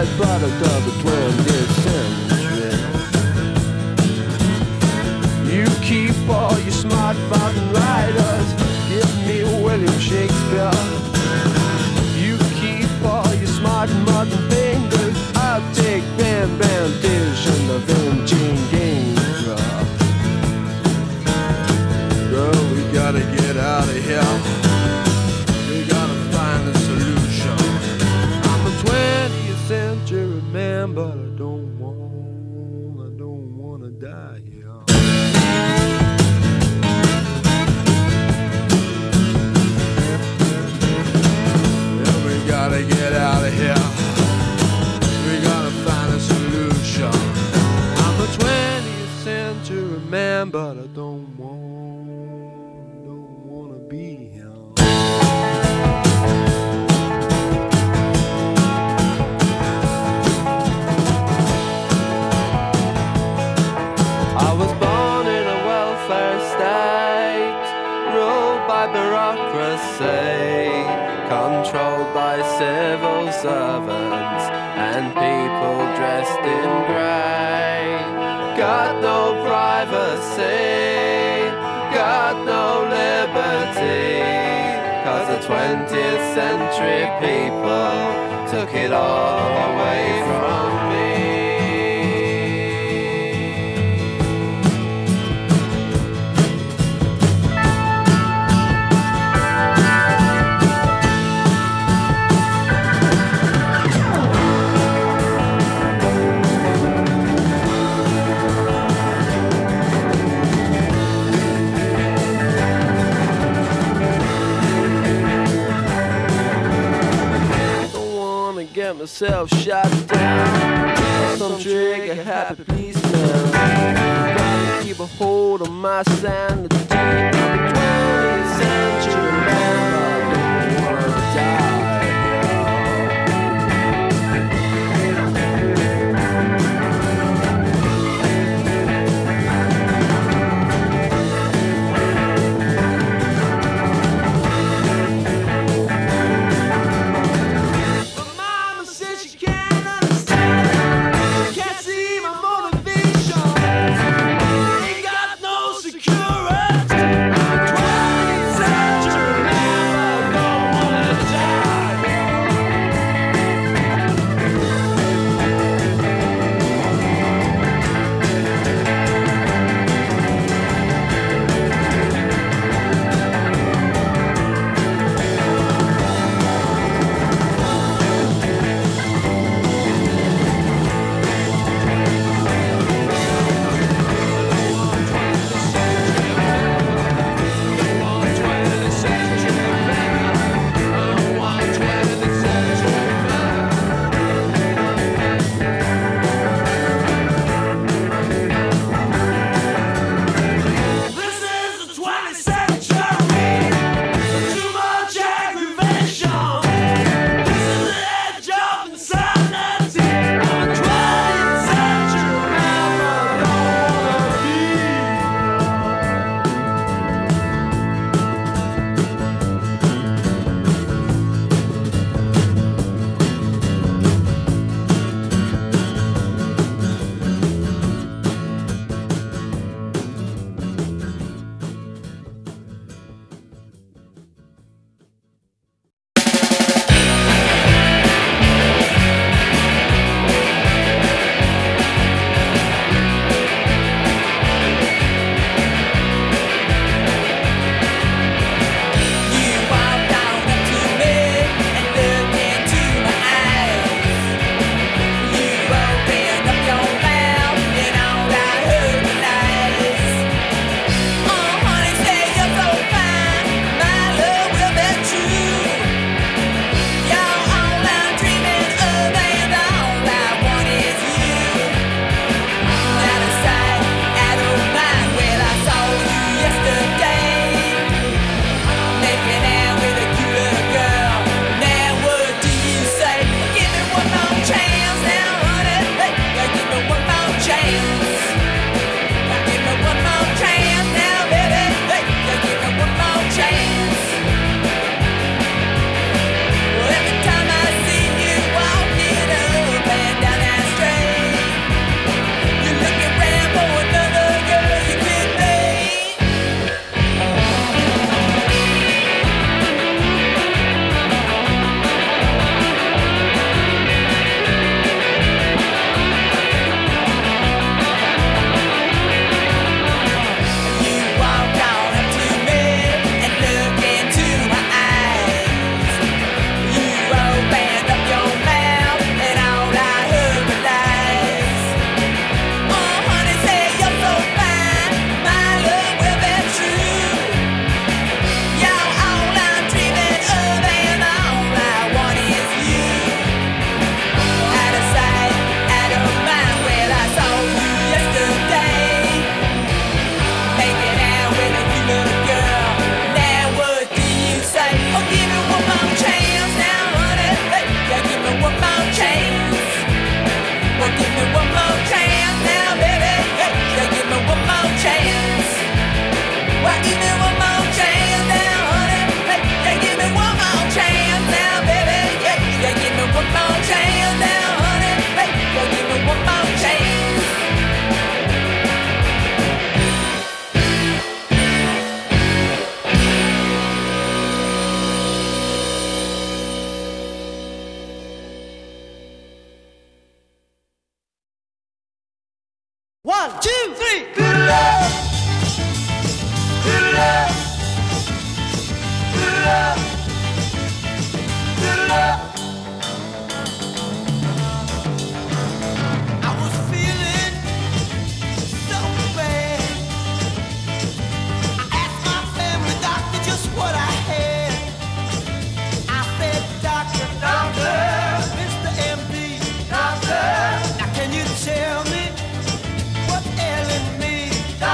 product of the 20th century. You keep all your smart modern writers, give me William Shakespeare. You keep all your smart modern fingers, I'll take Bam Bam Dish and the Vinci Game. Girl, we gotta get out of here. We gotta find a solution. I'm a 20th century man, but I don't wanna die here. Yeah, we gotta get out of here. We gotta find a solution. I'm a 20th century man, but I don't wanna be here. I was born in a welfare state, ruled by bureaucracy, controlled by civil servants and people dressed in grey. Got no privacy, got no liberty, 'cause the 20th century people took it all away from me. Get myself shot down, some trigger happy policeman. Gotta keep a hold of my sanity. I'm a 20th century man, I don't wanna die. 1, 2, 3. Good love. Good love. Good love. Good love. I was feeling so bad. I asked my family doctor just what I had. I said, Doctor, Doctor, Mr. MD, Doctor, now can you tell me what's ailing me? Doctor.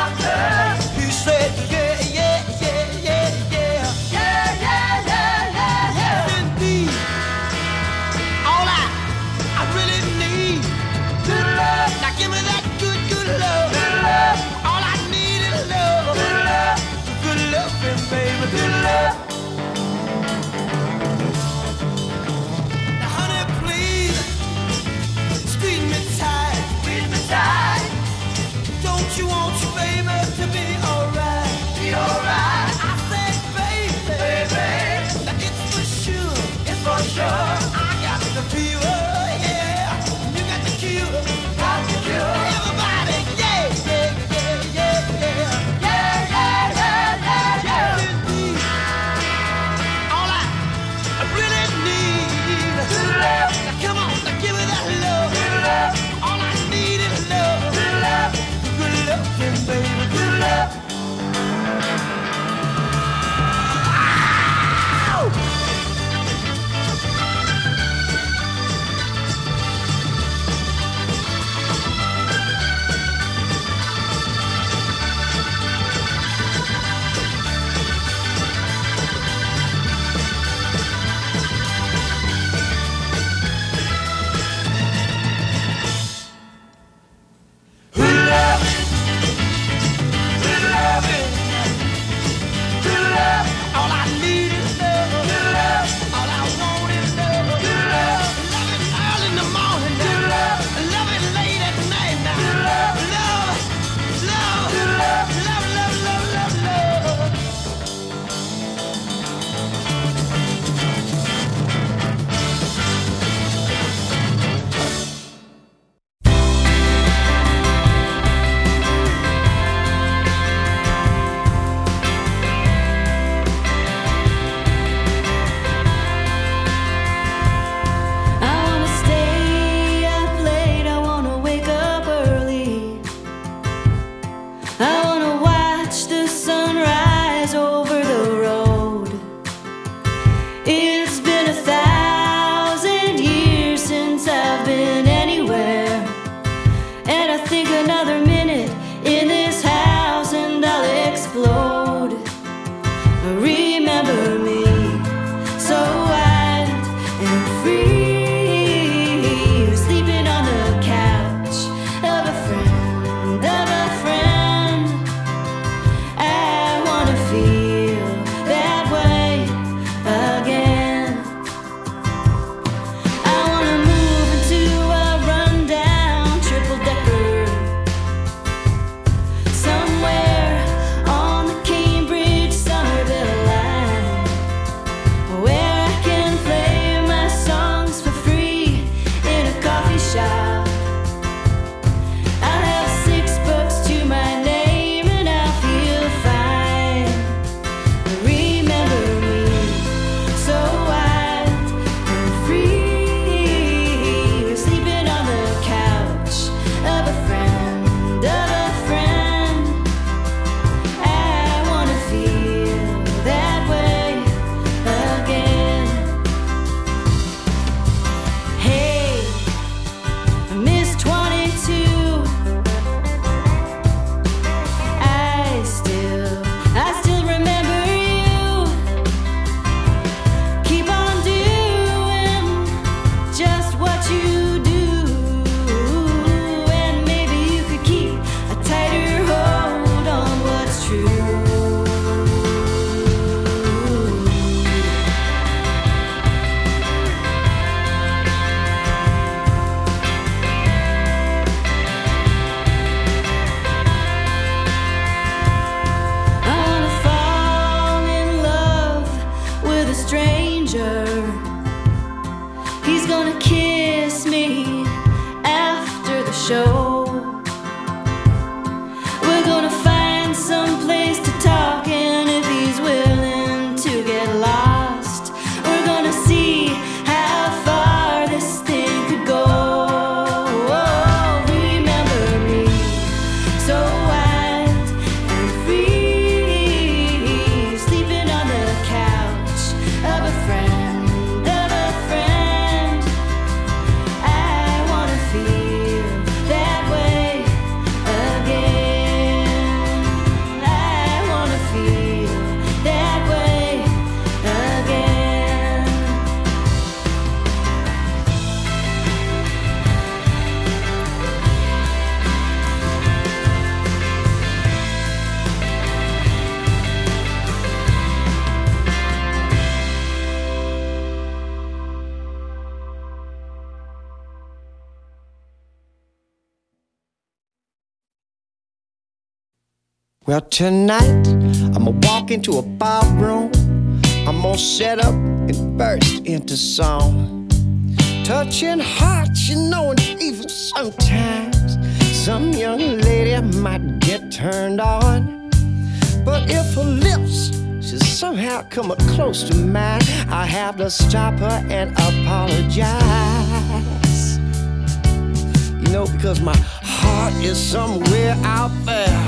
Well, tonight, I'ma walk into a ballroom. I'm gonna set up and burst into song. Touching hearts, you know, and even sometimes some young lady might get turned on. But if her lips should somehow come up close to mine, I have to stop her and apologize. You know, because my heart is somewhere out there.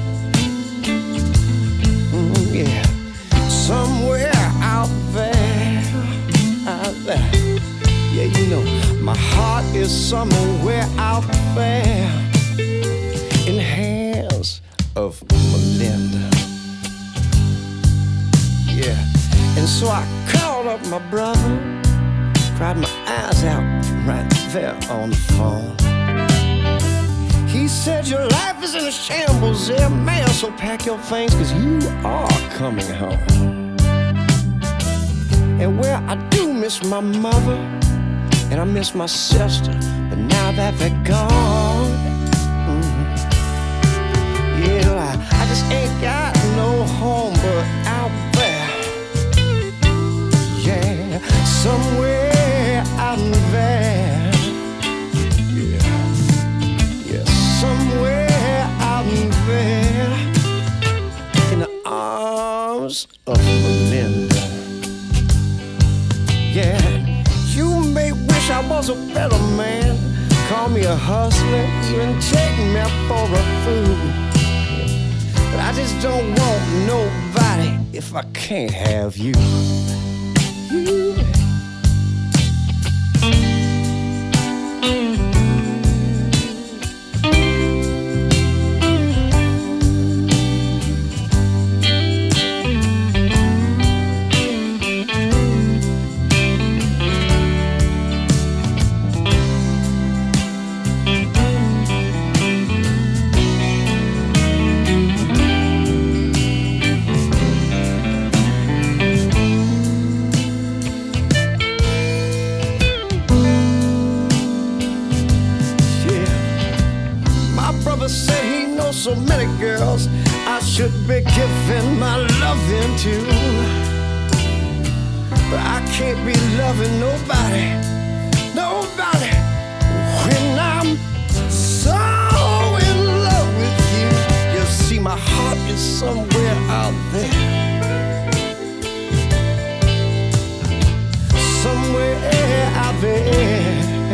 Yeah, somewhere out there, out there. Yeah, you know, my heart is somewhere out there in the hands of Melinda. Yeah, and so I called up my brother, cried my eyes out right there on the phone. He said, your life is in a shambles there, man, so pack your things, cause you are coming home. And well, I do miss my mother, and I miss my sister, but now that they're gone, yeah, I just ain't got no home but out there. Yeah, somewhere out there. Yeah, somewhere out there in the arms of Melinda. Yeah, you may wish I was a better man, call me a hustler, even take me for a fool. But I just don't want nobody if I can't have you. So many girls I should be giving my loving to, but I can't be loving nobody, nobody, when I'm so in love with you. You see, my heart is somewhere out there, somewhere out there.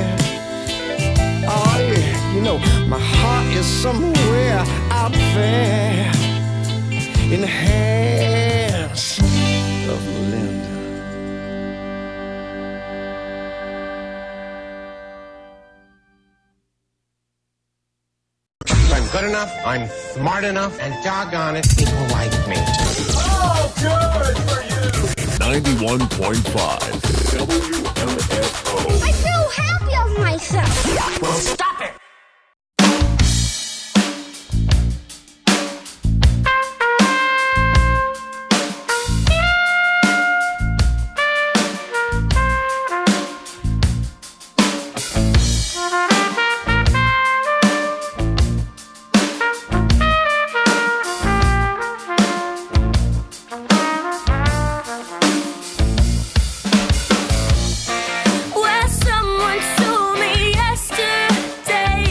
Oh yeah, you know, my heart is somewhere out there in the hands of Melinda. I'm good enough, I'm smart enough, and doggone it, people like me. Oh, good for you! 91.5 WMFO. I feel happy of myself. Well, stop it! Well, someone told me yesterday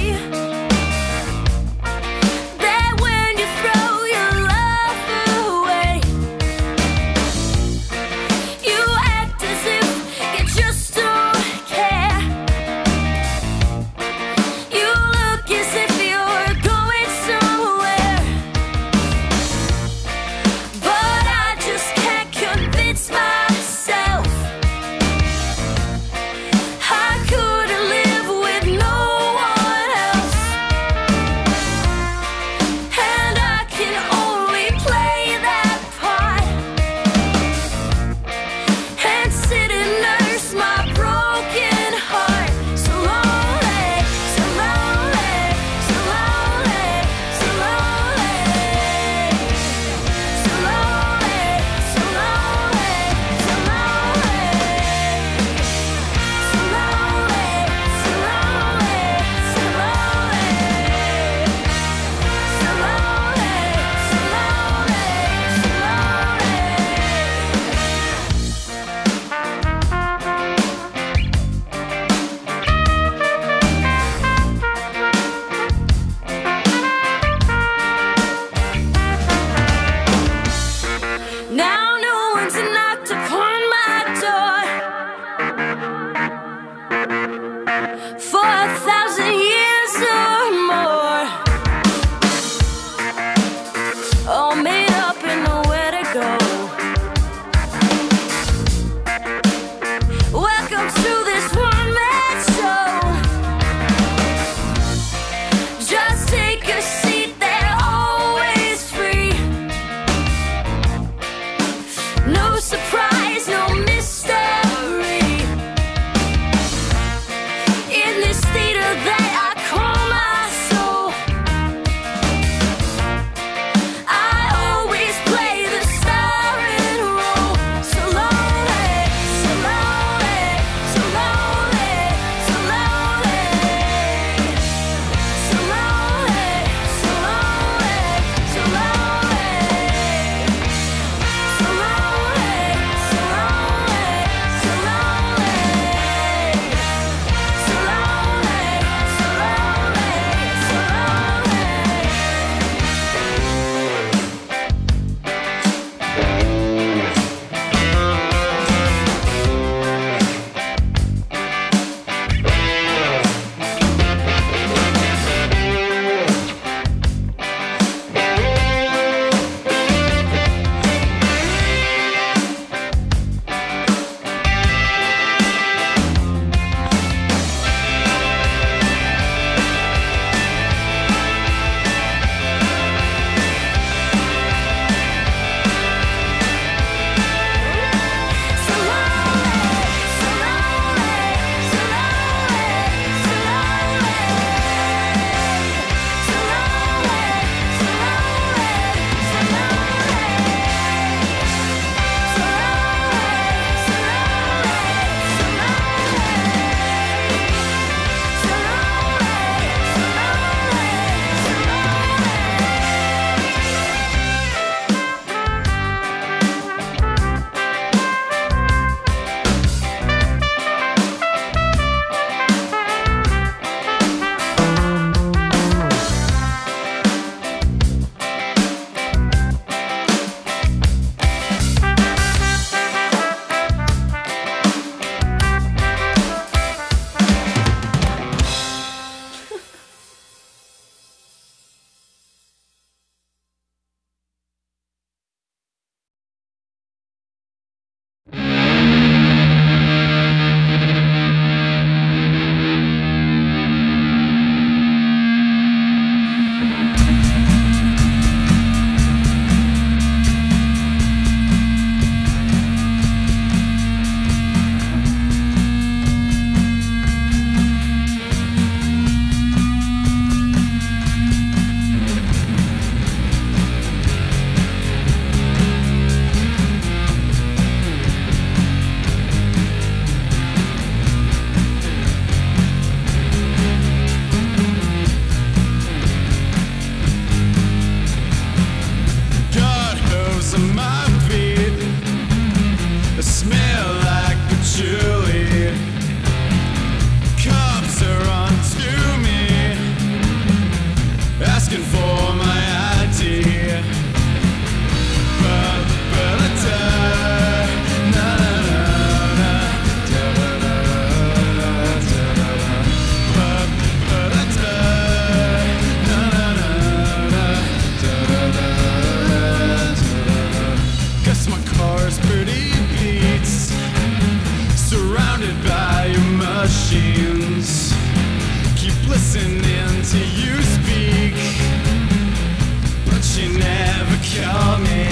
listening to you speak, but you never call me.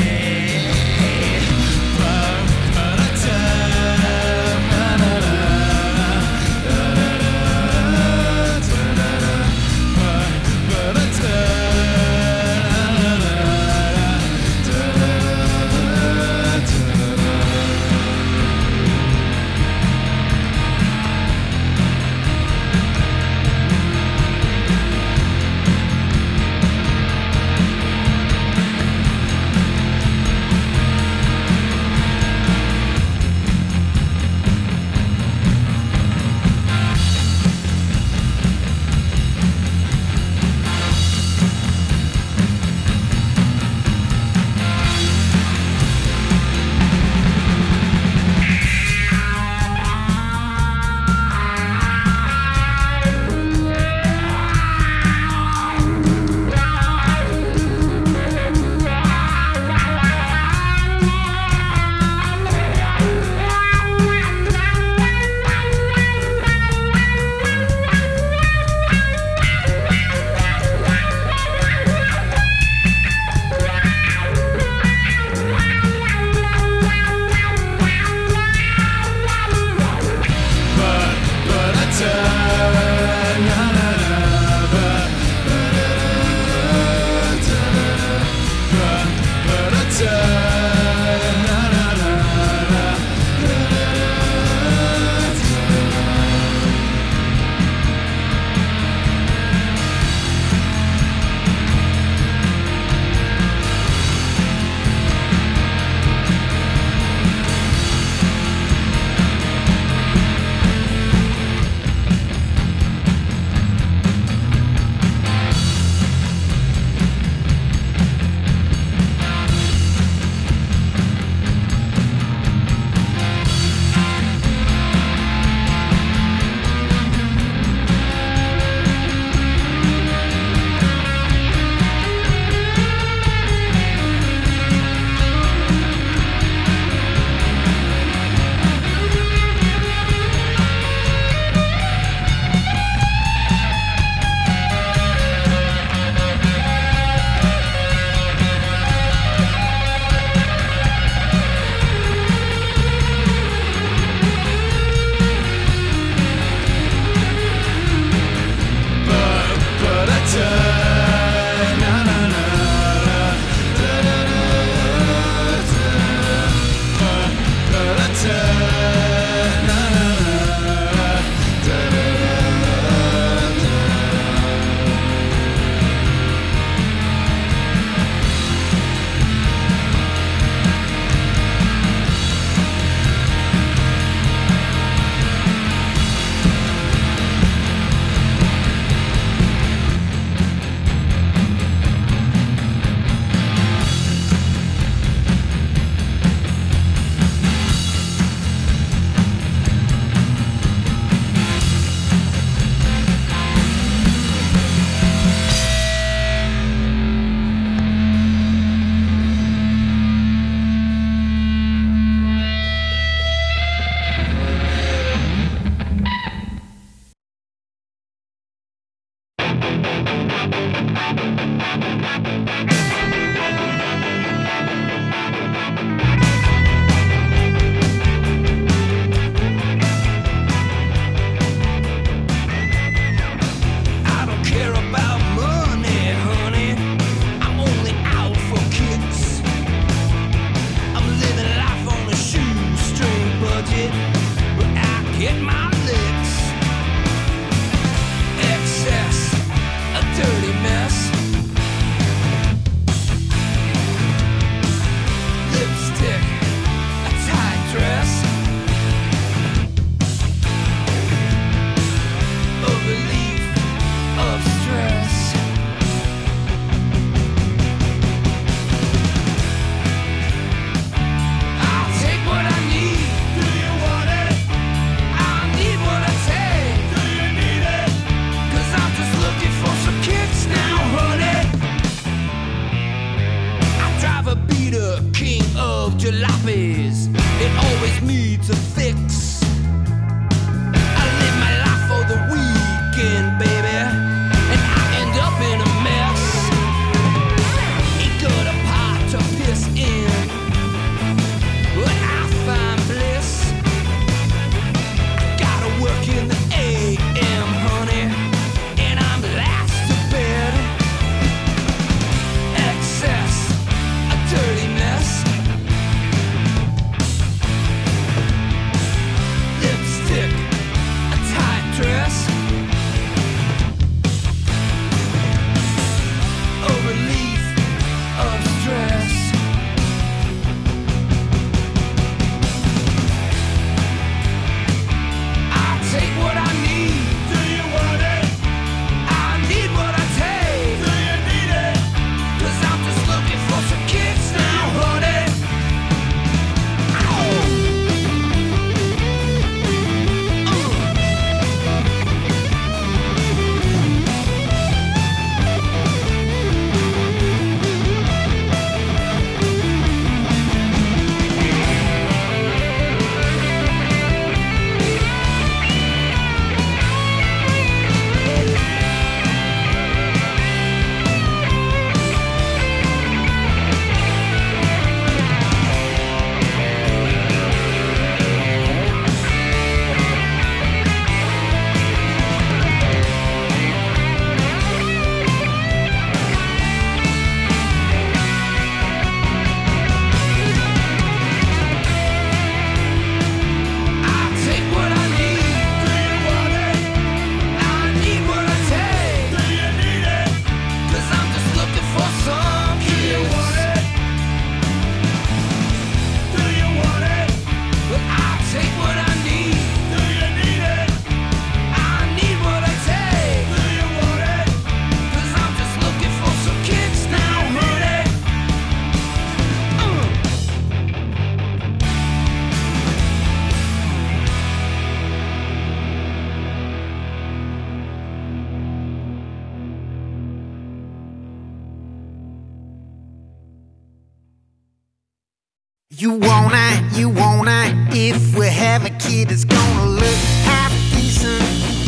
You wanna, if we have a kid, it's gonna look half decent,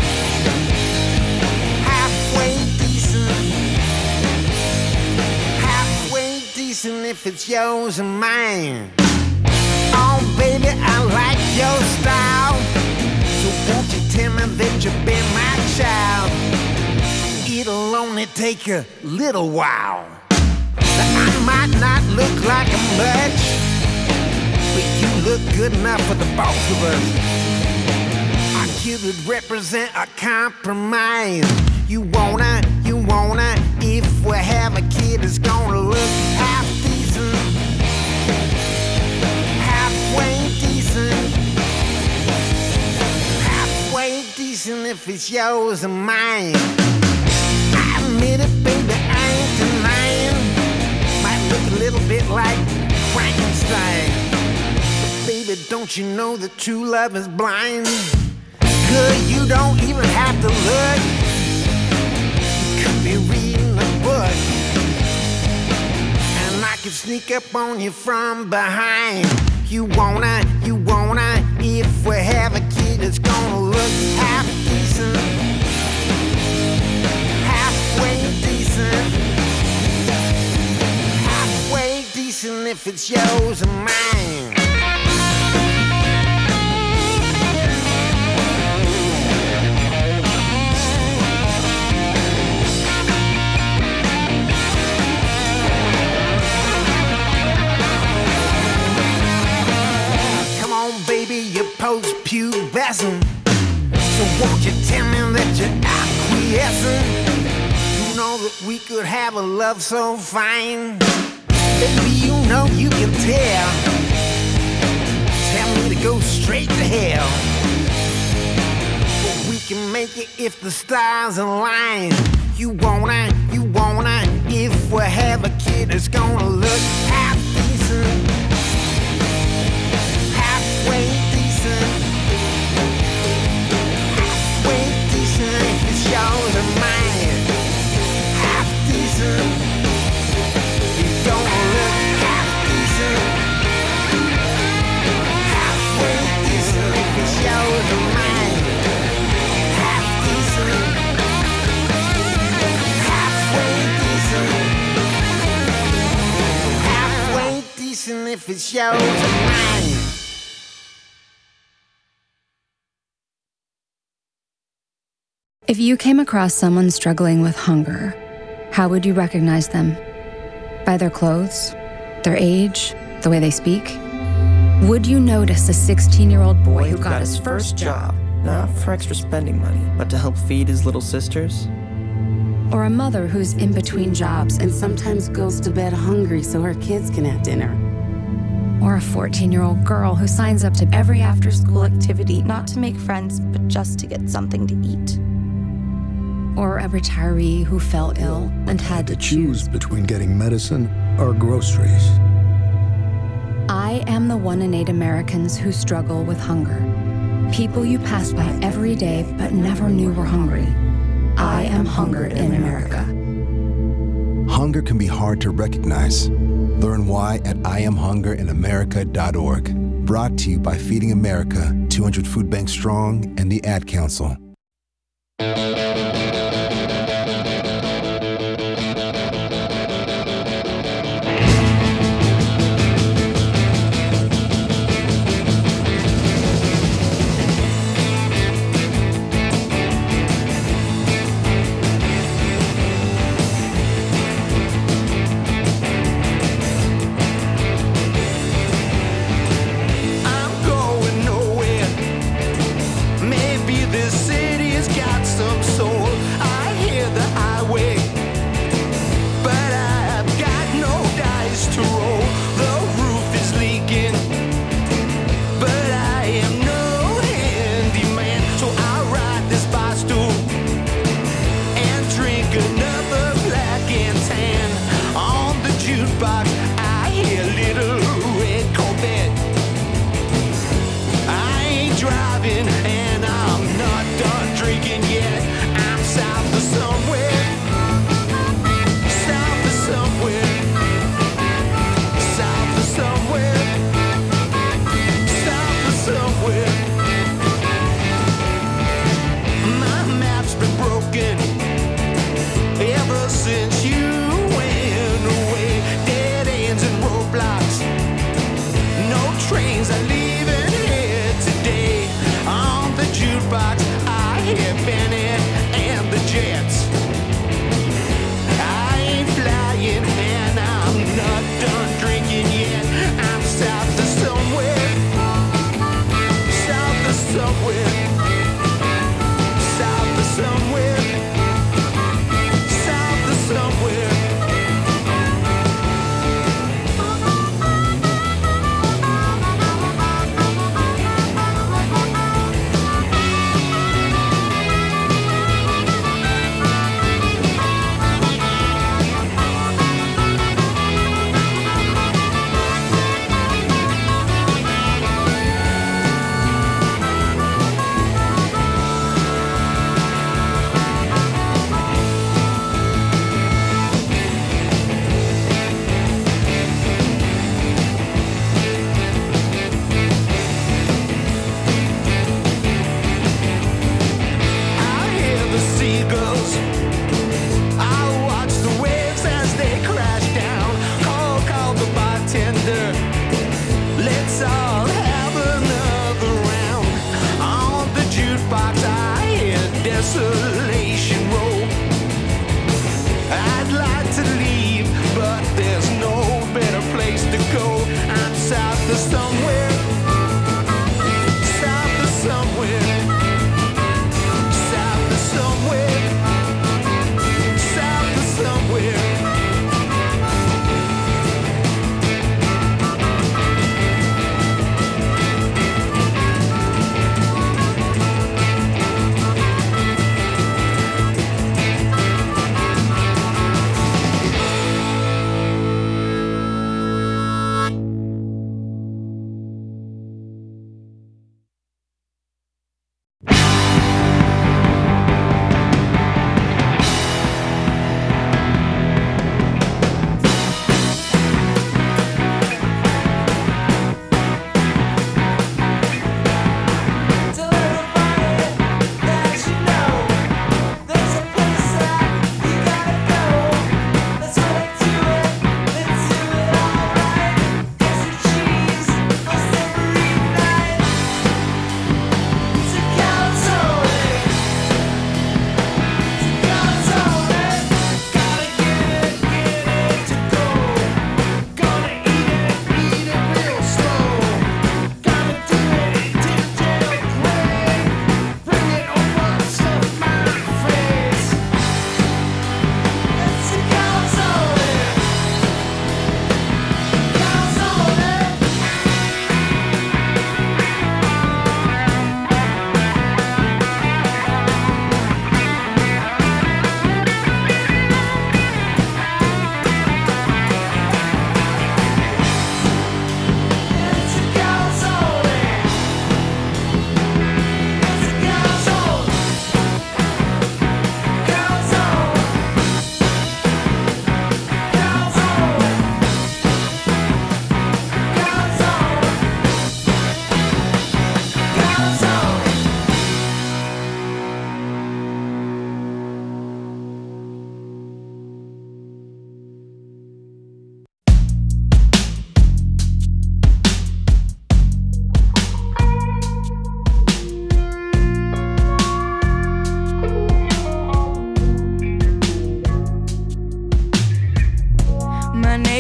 halfway decent, halfway decent if it's yours and mine. Oh baby, I like your style, so won't you tell me that you've been my child? It'll only take a little while. I might not look like a much, but you look good enough for the both of us. Our kid would represent a compromise. You wanna, if we have a kid, it's gonna look half decent, halfway decent, halfway decent if it's yours and mine. I admit it, baby, I ain't denying. Might look a little bit like Frankenstein, but baby, don't you know that true love is blind? Good, you don't even have to look. You could be reading a book, and I could sneak up on you from behind. You wanna, if we have a kid, it's gonna look half decent, halfway decent, halfway decent if it's yours and mine. Baby, you're post-pubescent, so won't you tell me that you're acquiescent? You know that we could have a love so fine. Baby, you know you can tell. Tell me to go straight to hell, but we can make it if the stars align. You wanna, if we have a kid, it's gonna look half decent, halfway decent, halfway decent if it's yours and mine. Half decent, it's gonna look half decent, halfway decent if it's yours and mine. Half decent, halfway decent, halfway decent if it's yours and mine. If you came across someone struggling with hunger, how would you recognize them? By their clothes, their age, the way they speak? Would you notice a 16-year-old boy who got his first job, not for extra spending money, but to help feed his little sisters? or a mother who's in between jobs and sometimes goes to bed hungry so her kids can have dinner? Or a 14-year-old girl who signs up to every after-school activity not to make friends, but just to get something to eat? Or a retiree who fell ill and had to choose between getting medicine or groceries. I am the 1 in 8 Americans who struggle with hunger. People you pass by every day but never knew were hungry. I am hunger in America. Hunger can be hard to recognize. Learn why at IamHungerInAmerica.org. Brought to you by Feeding America, 200 Food Bank Strong, and the Ad Council. Some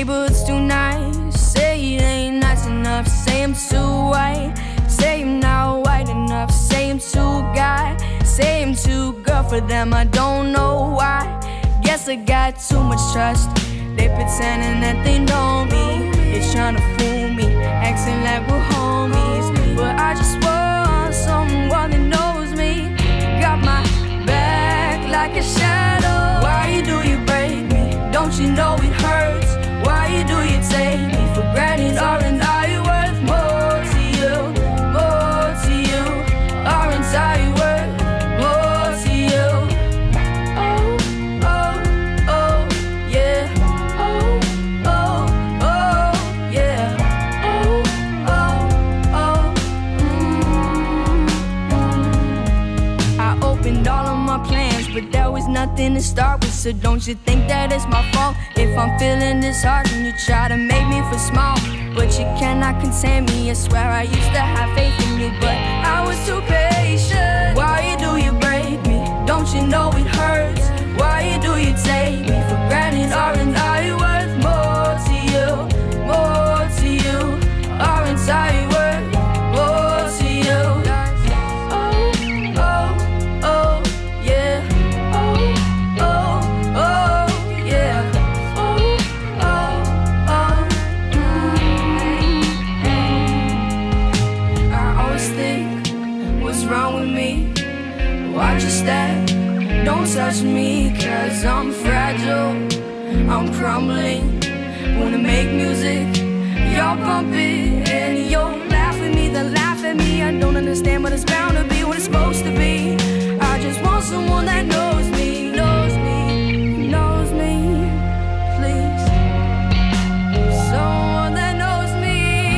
neighborhood's too nice. Say it ain't nice enough. Say I'm too white. Say I'm not white enough. Say I'm too guy. Say I'm too girl for them. I don't know why. Guess I got too much trust. They pretending that they know me. They're trying to fool me, acting like we're homies. But I just want someone that knows me. Got my back like a shadow. Why do you break me? Don't you know it hurts? Why do you take me for granted? Aren't I worth more to you? More to you? Aren't I worth more to you? Oh, oh, oh, yeah. Oh, oh, oh, yeah. Oh, oh, oh, I opened all of my plans, but there was nothing to start with. So don't you think that it's my fault if I'm feeling disheartened? You try to make me feel small, but you cannot contain me. I swear I used to have faith in you, but I was too patient. Why do you break me? Don't you know it hurts? Why do you take me for granted? Aren't I worth more to you? More to you? Aren't I worth more to you? Oh, oh, oh, yeah. Oh, oh, oh, yeah. Oh, oh, oh, I always think, what's wrong with me? Watch your step, don't touch me, 'cause I'm fragile, I'm crumbling. Wanna make music, you're bumping, and you'll laugh at me, then laugh at me. I don't understand, but it's bound to be what it's supposed to be. I just want someone that knows me, knows me, knows me, please. Someone that knows me.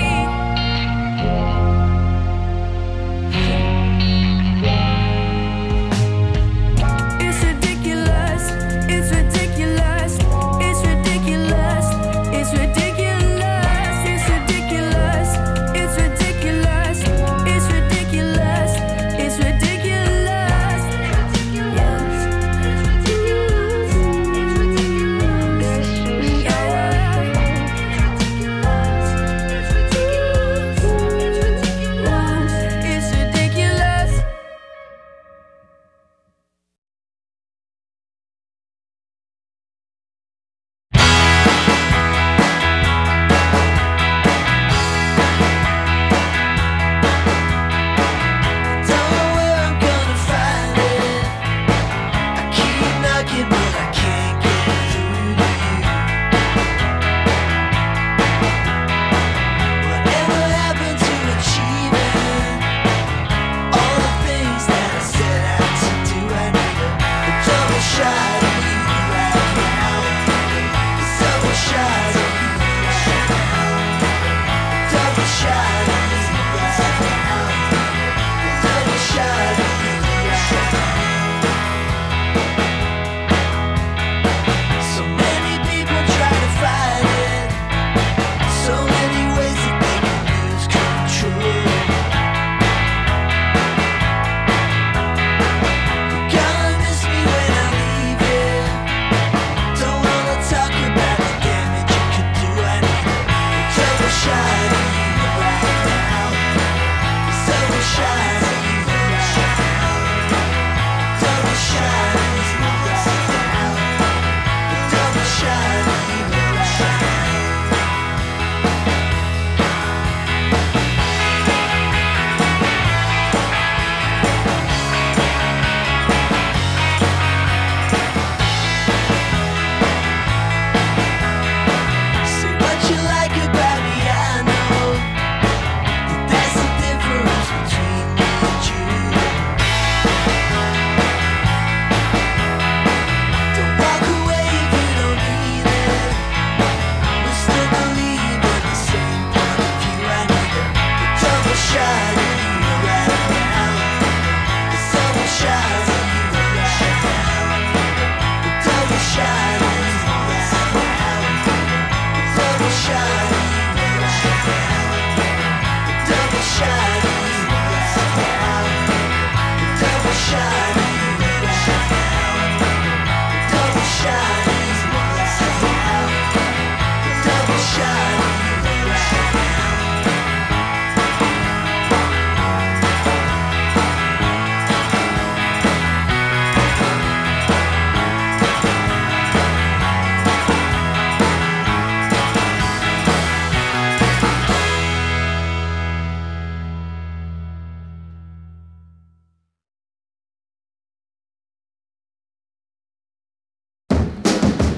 It's ridiculous, it's ridiculous, it's ridiculous, it's ridiculous, it's ridiculous, it's ridiculous, it's ridiculous, it's ridiculous, yes, it's ridiculous.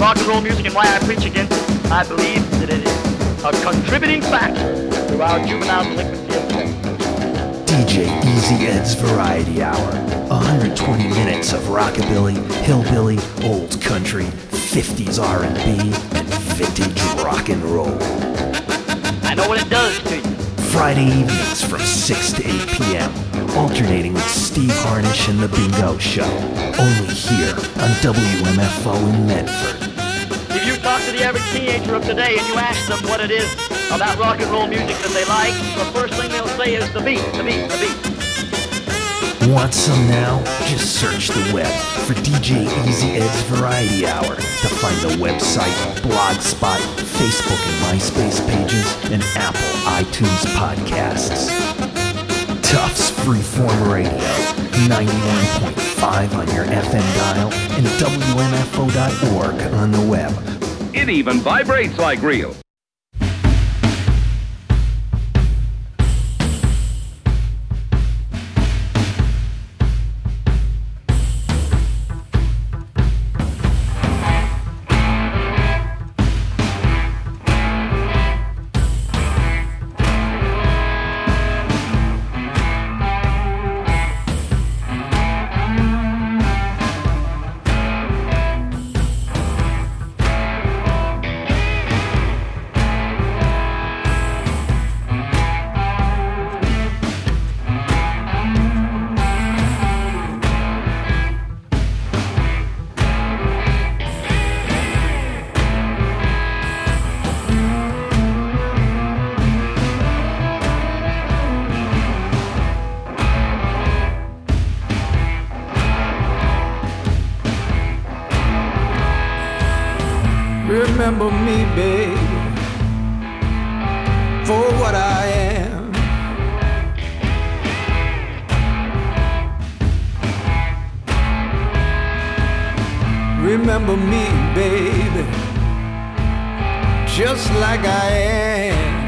rock and roll music and why I preach against it, I believe that it is a contributing factor to our juvenile delinquency of sex. DJ Easy Ed's Variety Hour. 120 minutes of rockabilly, hillbilly, old country, 50s R&B, and vintage rock and roll. I know what it does to you. Friday evenings from 6 to 8 p.m. Alternating with Steve Harnish and The Bingo Show. Only here on WMFO in Medford. If you talk to the average teenager of today and you ask them what it is about rock and roll music that they like, the first thing they'll say is the beat, the beat, the beat. Want some now? Just search the web for DJ Easy Ed's Variety Hour to find the website, Blogspot, Facebook and MySpace pages, and Apple iTunes podcasts. Tufts Freeform Radio, 91.5 on your FM dial and WMFO.org on the web. It even vibrates like real. Remember me, babe, for what I am. Remember me, baby, just like I am.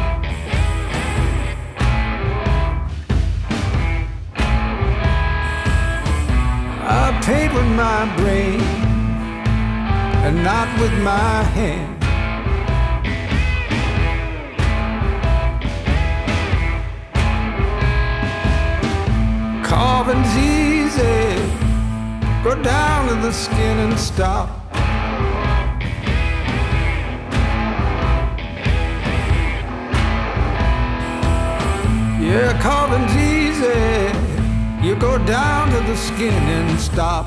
I paid with my brain and not with my hand. Carving's easy, go down to the skin and stop. Yeah, carving's easy, you go down to the skin and stop.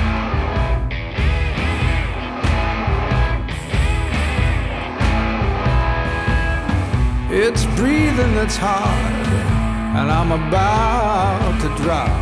It's breathing that's hard, and I'm about to drop.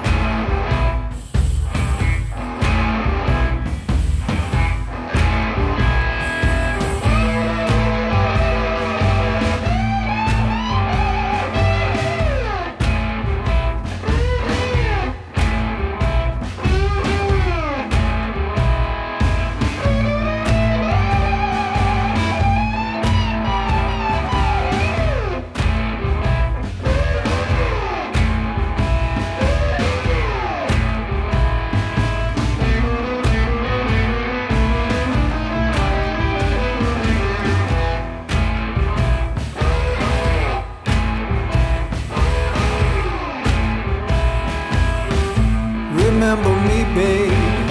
Remember me, babe,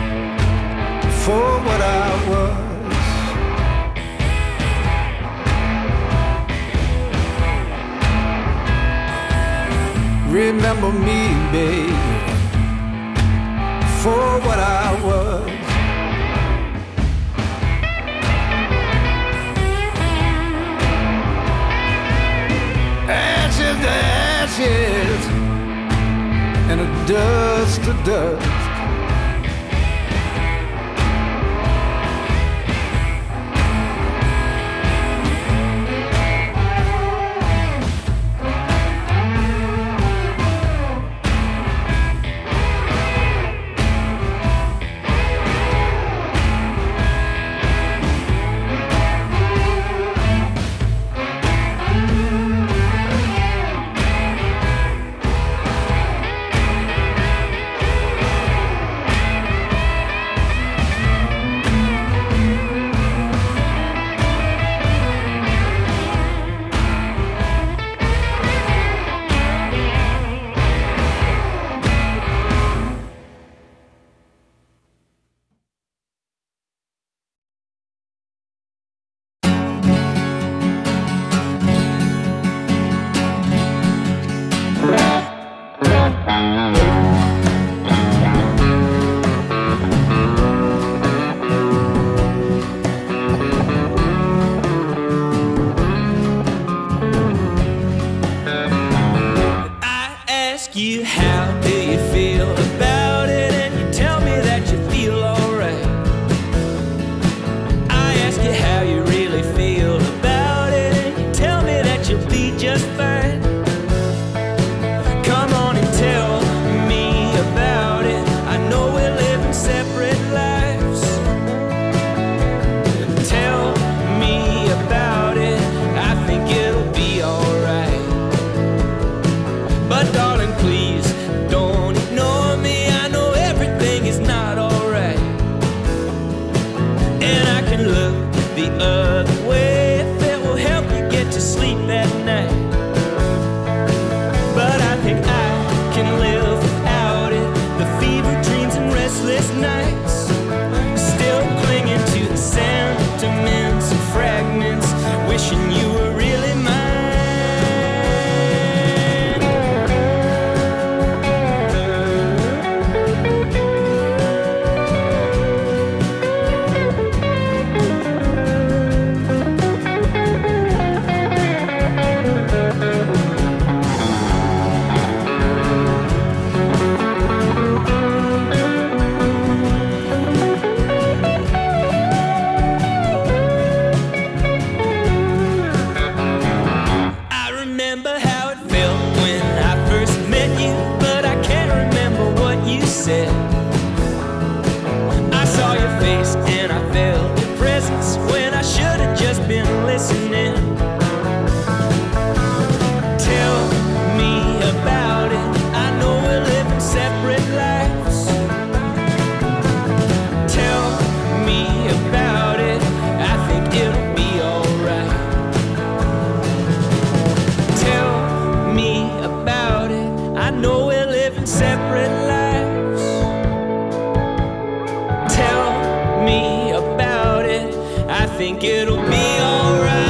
for what I was. Remember me, babe, for what I was. Ashes to ashes, and a dust to dust. face and I felt your presence when I should have just been listening. Tell me about it. I know we're living separate lives. Tell me about it. I think it'll be alright. Tell me about it. I know we're living separate lives. Tell me about it. I think it'll be alright.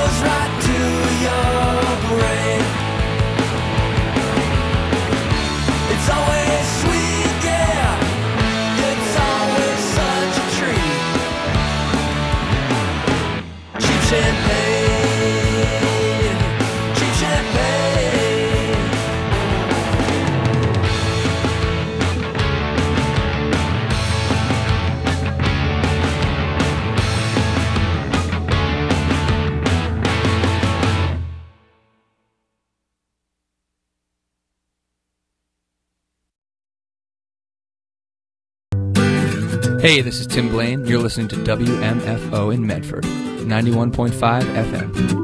goes right to your brain. It's always sweet, yeah. It's always such a treat. Cheap champagne, cheap champagne. Hey, this is Tim Blaine. You're listening to WMFO in Medford, 91.5 FM.